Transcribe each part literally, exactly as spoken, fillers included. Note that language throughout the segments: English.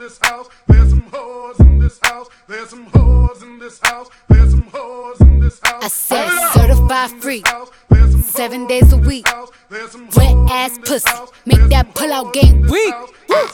this house. There's some whores in this house. There's some whores in this house. There's some whores in this house. I said certified free, seven days a week. Wet ass pussy, make that pull out game weak. Yeah,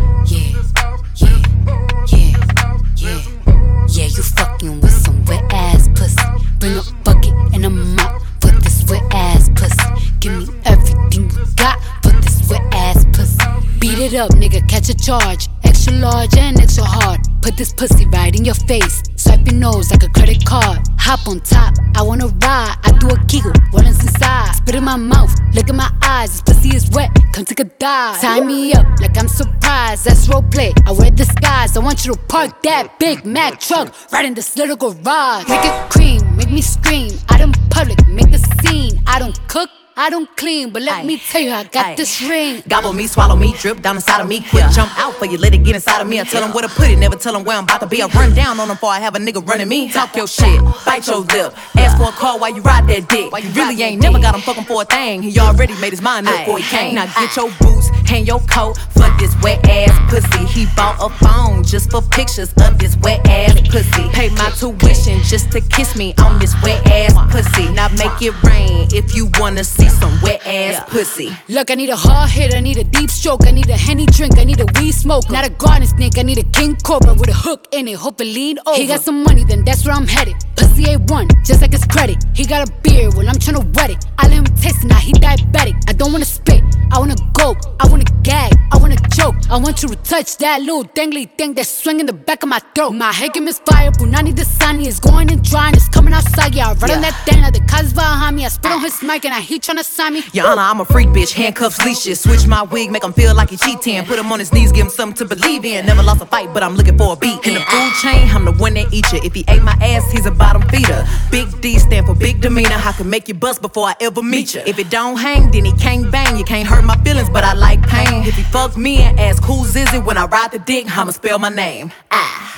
yeah, yeah, yeah, yeah. You fucking with some wet ass pussy. Bring a bucket and a mop for this wet ass pussy. Give me everything you got for this wet ass pussy. Beat it up, nigga, catch a charge. Extra large and extra hard. Put this pussy right in your face. Swipe your nose like a credit card. Hop on top, I wanna ride. I do a kegel, what is inside? Spit in my mouth, look in my eyes. This pussy is wet, come take a dive. Tie me up like I'm surprised, that's roleplay. I wear disguise, I want you to park that Big Mac truck right in this little garage. Make it cream, make me scream. Out in public, make a scene. I don't cook, I don't clean, but let Aye. me tell you, I got Aye. this ring. Gobble me, swallow me, drip down inside of me. Quick yeah. jump out for you, let it get inside of me. I tell them where to put it, never tell them where I'm about to be. I run down on them before I have a nigga running me. Talk your shit, bite your lip. Ask for a call while you ride that dick. You really ain't never got him fucking for a thing. He already made his mind up before he came. Now get your boots, hang your coat for this wet ass pussy. He bought a phone just for pictures of this wet ass pussy. Pay my tuition just to kiss me on this wet ass pussy. Now make it rain if you wanna see some wet ass Yeah. pussy. Look, I need a hard hit, I need a deep stroke, I need a Henny drink, I need a weed smoke. Not a garden snake, I need a king cobra with a hook in it, hope it lean over. He got some money, then that's where I'm headed. Pussy A one, just like his credit. He got a beard, well I'm tryna wet it. I let him taste it, now he diabetic. I don't wanna spit, I wanna go, I wanna gag, I wanna choke. I want you to touch that little dangly thing that's swinging the back of my throat. My head can misfire, Punani the sunny is going and drying, it's coming outside. Yeah, I run yeah. on that thing, like the cuz behind me. I spit on his mic and I he tryna sign me. Your Honor, I'm a freak bitch, handcuffs, leashes. Switch my wig, make him feel like he cheating. Put him on his knees, give him something to believe in. Never lost a fight, but I'm looking for a beat. In the food chain, I'm the one that eat you. If he ate my ass, he's a bottom feeder. Big D stand for big demeanor. I can make you bust before I ever meet you. If it don't hang, then he can't bang. You can't hurt my feelings, but I like pain. If he fuck me and ask who's is it when I ride the dick, I'ma spell my name. Ah.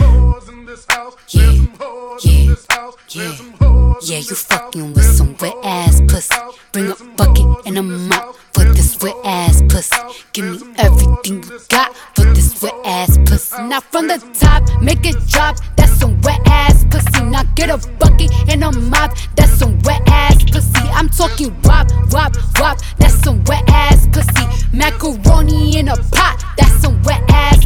Yeah, yeah, yeah, yeah, you fucking with some wet ass pussy. Bring a bucket and a mop for this wet ass pussy. Give me everything you got for this wet ass pussy. Now from the top, make it drop, that's some wet ass pussy. Now get a bucket and a mop, that's some wet ass pussy. I'm talking wop, wop, wop, that's some wet ass pussy. Macaroni in a pot, that's some wet ass